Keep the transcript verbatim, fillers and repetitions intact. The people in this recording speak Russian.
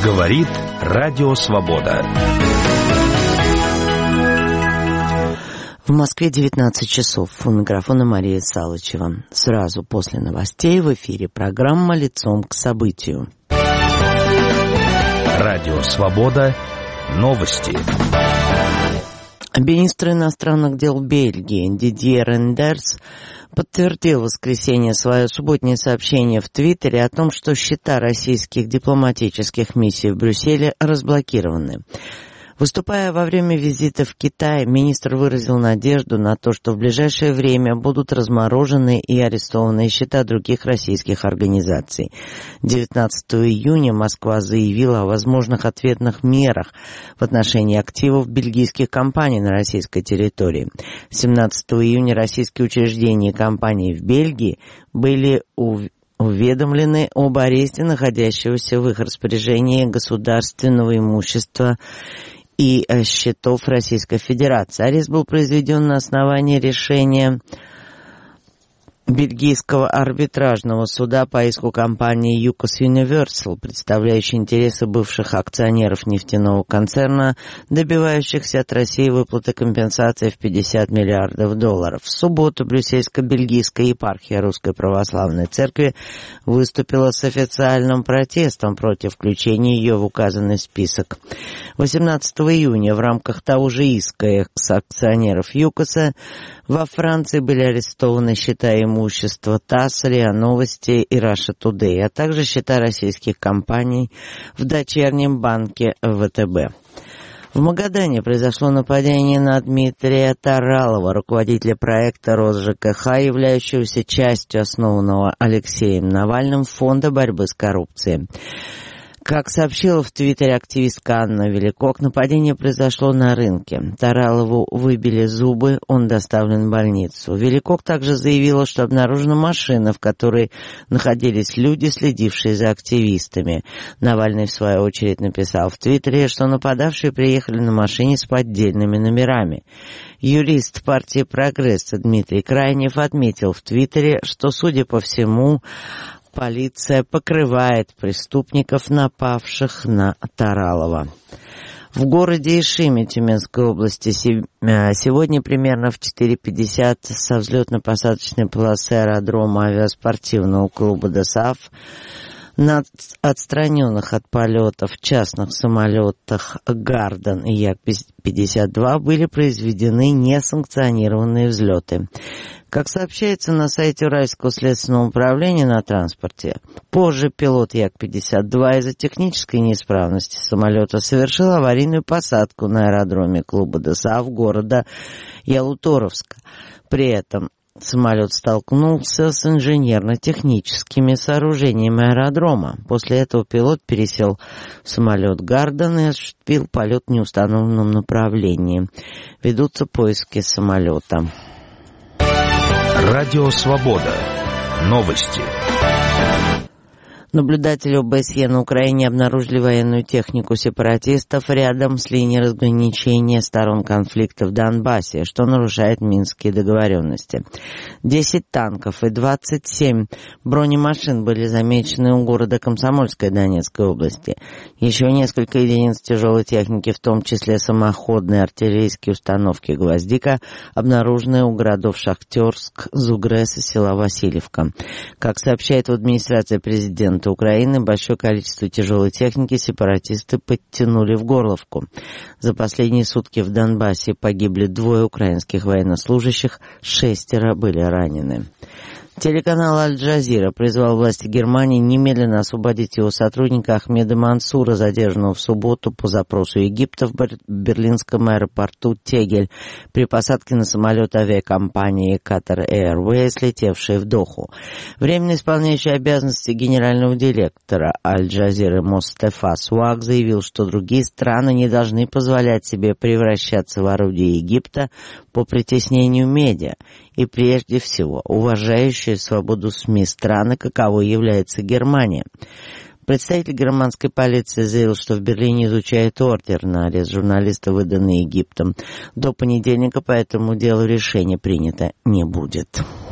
Говорит Радио Свобода. В Москве девятнадцать часов. У микрофона Мария Салычева. Сразу после новостей в эфире программа «Лицом к событию». Радио Свобода. Новости. Министр иностранных дел Бельгии Дидье Рейндерс подтвердил в воскресенье свое субботнее сообщение в Твиттере о том, что счета российских дипломатических миссий в Брюсселе разблокированы. Выступая во время визита в Китай, министр выразил надежду на то, что в ближайшее время будут разморожены и арестованы счета других российских организаций. девятнадцатого июня Москва заявила о возможных ответных мерах в отношении активов бельгийских компаний на российской территории. семнадцатого июня российские учреждения и компании в Бельгии были уведомлены уведомлены об аресте находящегося в их распоряжении государственного имущества и счетов Российской Федерации. Арест был произведен на основании решения бельгийского арбитражного суда по иску компании юкос Universal, представляющей интересы бывших акционеров нефтяного концерна, добивающихся от России выплаты компенсации в пятьдесят миллиардов долларов. В субботу Брюссельско-бельгийская епархия Русской Православной Церкви выступила с официальным протестом против включения ее в указанный список. восемнадцатого июня в рамках того же иска экс-акционеров ЮКОСа во Франции были арестованы счета имущества ТАСС, РИА Новости и Раша Тудей, а также счета российских компаний в дочернем банке ВТБ. В Магадане произошло нападение на Дмитрия Таралова, руководителя проекта РосЖКХ, являющегося частью основанного Алексеем Навальным фонда борьбы с коррупцией. Как сообщила в Твиттере активистка Анна Великок, нападение произошло на рынке. Таралову выбили зубы, он доставлен в больницу. Великок также заявила, что обнаружена машина, в которой находились люди, следившие за активистами. Навальный, в свою очередь, написал в Твиттере, что нападавшие приехали на машине с поддельными номерами. Юрист партии «Прогресс» Дмитрий Крайнев отметил в Твиттере, что, судя по всему, полиция покрывает преступников, напавших на Таралова. В городе Ишиме Тюменской области сегодня примерно в четыре пятьдесят со взлетно-посадочной полосы аэродрома авиаспортивного клуба ДОСААФ на отстраненных от полетов частных самолетах «Гарден» и Як пятьдесят два были произведены несанкционированные взлеты. Как сообщается на сайте Уральского следственного управления на транспорте, позже пилот Як пятьдесят два из-за технической неисправности самолета совершил аварийную посадку на аэродроме клуба ДОСААФ города Ялуторовска. При этом самолет столкнулся с инженерно-техническими сооружениями аэродрома. После этого пилот пересел в самолет «Гарден» и осуществил полет в неустановленном направлении. Ведутся поиски самолета. Радио Свобода. Новости. Наблюдатели ОБСЕ на Украине обнаружили военную технику сепаратистов рядом с линией разграничения сторон конфликта в Донбассе, что нарушает минские договоренности. Десять танков и двадцать семь бронемашин были замечены у города Комсомольская Донецкой области. Еще несколько единиц тяжелой техники, в том числе самоходные артиллерийские установки «Гвоздика», обнаружены у городов Шахтерск, Зугрес и села Васильевка. Как сообщает в администрации президента Украины, большое количество тяжелой техники сепаратисты подтянули в Горловку. За последние сутки в Донбассе погибли двое украинских военнослужащих, шестеро были ранены. Телеканал «Аль-Джазира» призвал власти Германии немедленно освободить его сотрудника Ахмеда Мансура, задержанного в субботу по запросу Египта в берлинском аэропорту Тегель при посадке на самолет авиакомпании Qatar Airways, летевшей в Доху. Временно исполняющий обязанности генерального директора «Аль-Джазиры» Мостафа Суак заявил, что другие страны не должны позволять себе превращаться в орудие Египта по притеснению медиа и, прежде всего, уважающие свободу СМИ страны, каковой является Германия. Представитель германской полиции заявил, что в Берлине изучает ордер на арест журналиста, выданный Египтом. До понедельника по этому делу решение принято не будет.